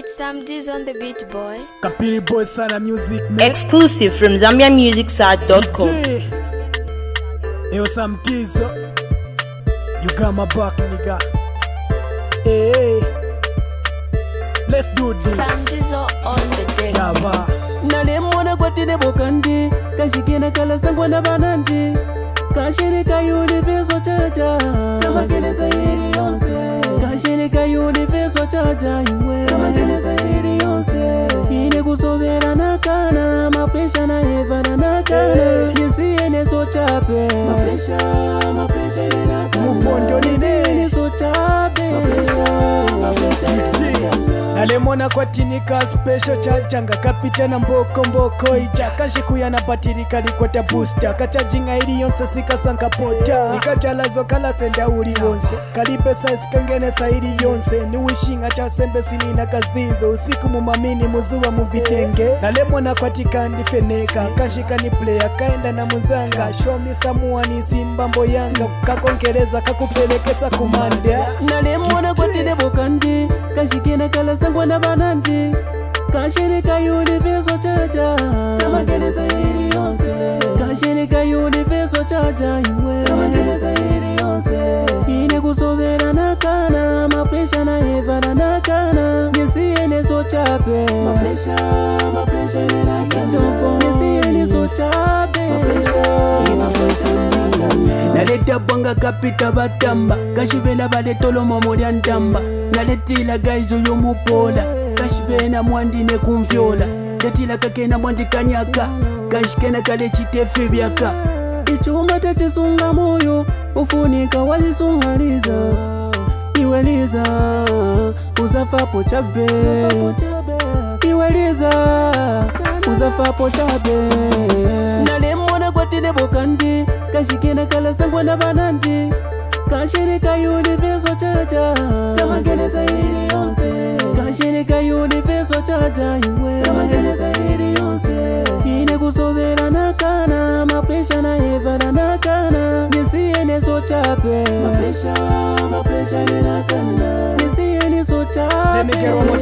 It's Sam D's on the beat, boy. Kapiri boy sana music man. Exclusive from ZambiaMusicSite.com. Yo Sam Tizo, you got my back nigga. Hey, let's do this. Sam D's on the deck. Yaba. Nalemona kwatine bokandi kashikina kala sangwa na banandi kashirika universo chaja kama geneza hili yonse kashirika universo chaja iwe kama geneza hili yonse ine kusobera nakana mapesha na eva na nakana nisiene so chape mapesha ine nakana Mupondo nisiene so chape mapesha nalemona kwatinika special chachanga kapita na mboko icha kanshikuya na batirika likwata booster kachajinga ili yonse sikasanka pota nikajalazo kala senda uli wonse kalipesa isikangenesa ili yonse ni wishinga cha sembe sinina kazive usiku mumamini muzuwa muvitenge nalemona kwatika ndifeneka kanshika ni player kaenda na muzanga show me someone isimbambo yanga kakongereza kakupelekesa kumande nalemona kwatine bokandi kashikina kala sangwa na banandi kashirika universo chaja kama geneza hili yonse kashirika universo chaja iwe kama geneza hili yonse ine kusobera nakana mapesha na eva na nakana nisiene so chape mapesha ine nakana nisiene so chape naleta bwanga kapita batamba kashibena baletolomo mulya ntamba naletila gaizo yomupola kashibena mwandine kumvyola tetila kakena mwandi kanyaka kashikena kale chitefe byaka ichumba techisunga moyo ufunika walisungaliza iweliza uzafapo chabe iweliza uzafapo chabe nalemona kwatine bokandi kashikena kala sangwa na banandi kashirika universo chaja kama geneza hili yonse kashirika universo chaja iwe kama geneza hili yonse ine kusobera nakana mapesha na eva na nakana nisiene so chape mapesha ine nakana nisiene so chape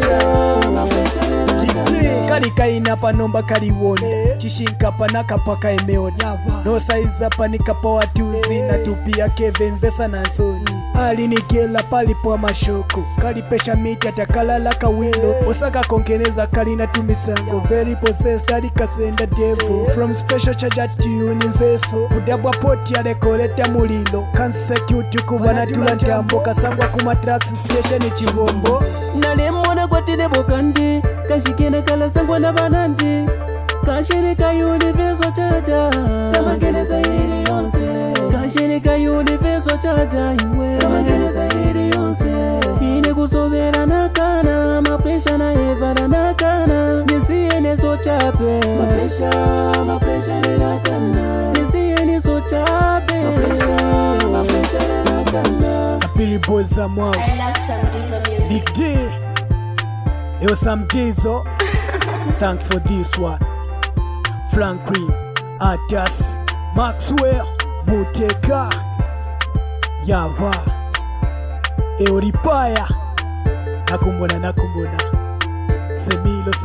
kalikaina panomba kaliwonda chishinkapa nakapaka emeoda no saiza panikapa watuzi na tupia keve mvesa na nsoni alinikela palipo mashoko kalipesha miti atakalala kawindo osaka konkeneza kalina tumisango very possessed alikasenda devil from special charger to universal kudabwa poti alekoleta mulilo consecute kubana tulantambo kasangwa kuma tracks station chibombo nalemona kwatine bokandi kashikena kala sangwa na banandi kashirika universo chaja kama geneza hili yonse kashirika universo chaja iwe kama geneza hili yonse ine kusobera nakana mapesha na eva na nakana nisiene so chape mapesha ine nakana nisiene so chape mapesha ine nakana Kapiri boy za mwao I love Sam D's on music. Big D. Yo Sam Tizo. Thanks for this one. Franklin, Atas, Maxwell, Muteka, Yava, Euripaya, Nakumbona, Semilo,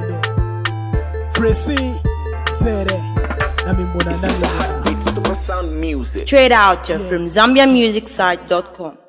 Fresi, Zere, Namimbona. Straight out from ZambiaMusicSite.com.